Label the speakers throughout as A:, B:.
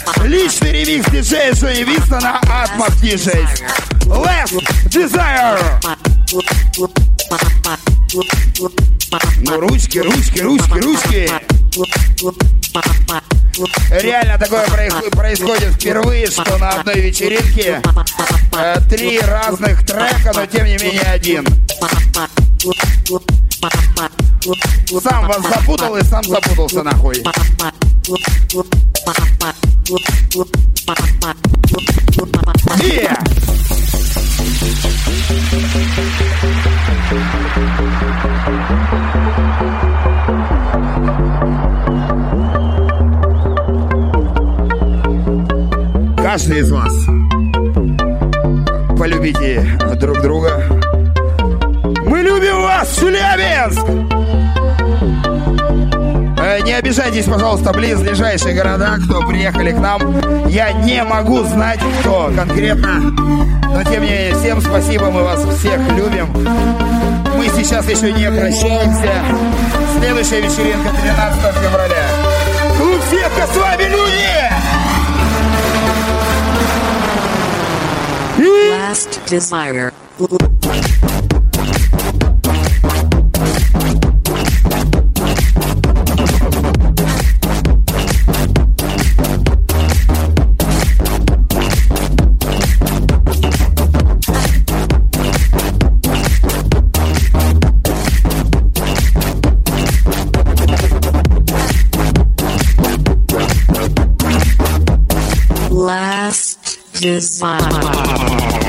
A: Личный ремикс диджея Джонни Винстона от Mac DJs. Last Desire. Ну, ручки. Реально такое происходит впервые, что на одной вечеринке 3 разных трека, но тем не менее один. Сам вас запутал и сам запутался нахуй. Yeah. Каждый из вас полюбите друг друга. Мы любим вас, Челябинск! Не обижайтесь, пожалуйста, близлежащие города, кто приехали к нам. Я не могу знать, кто конкретно, но тем не менее, всем спасибо, мы вас всех любим. Мы сейчас еще не прощаемся. Следующая вечеринка 13 февраля. Клуб Сетка, с вами люди!
B: Last Desire. Last Desire.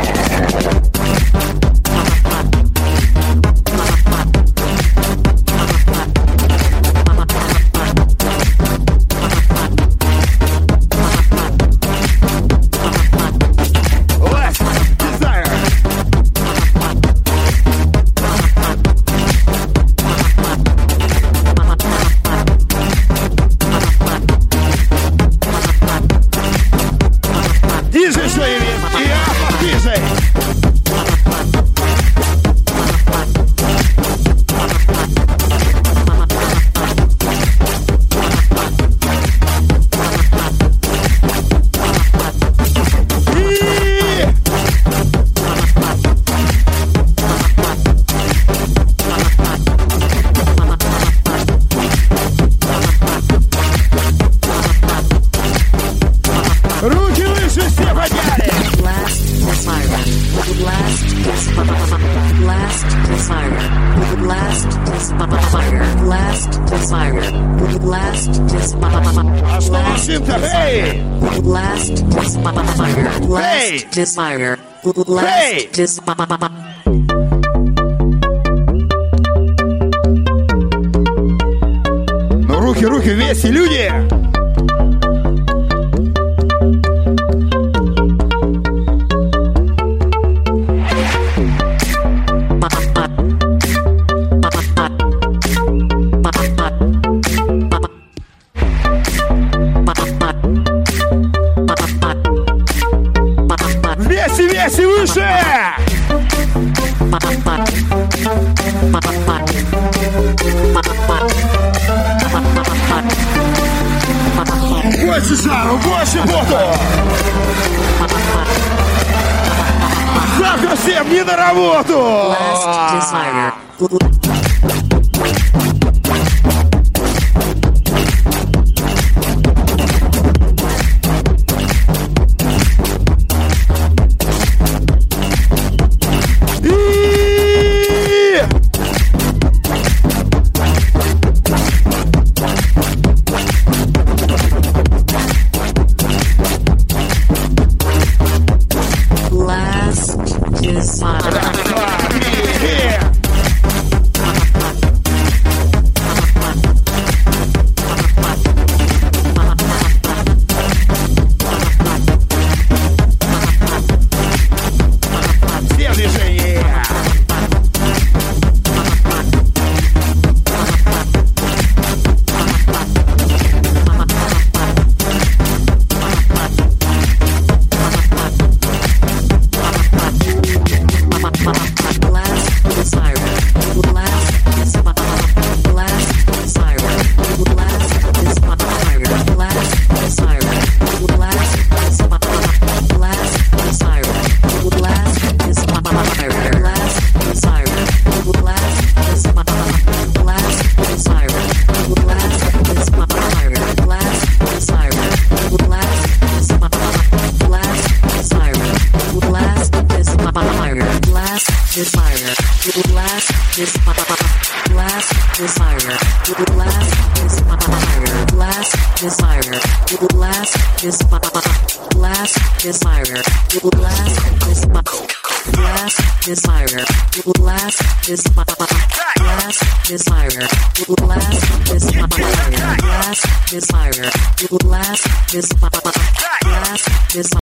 B: Desire. Hey!
A: Ну, руки вместе, люди! Вместе выше! Больше жару, больше воду! Завтра всем не на работу!
B: Desire.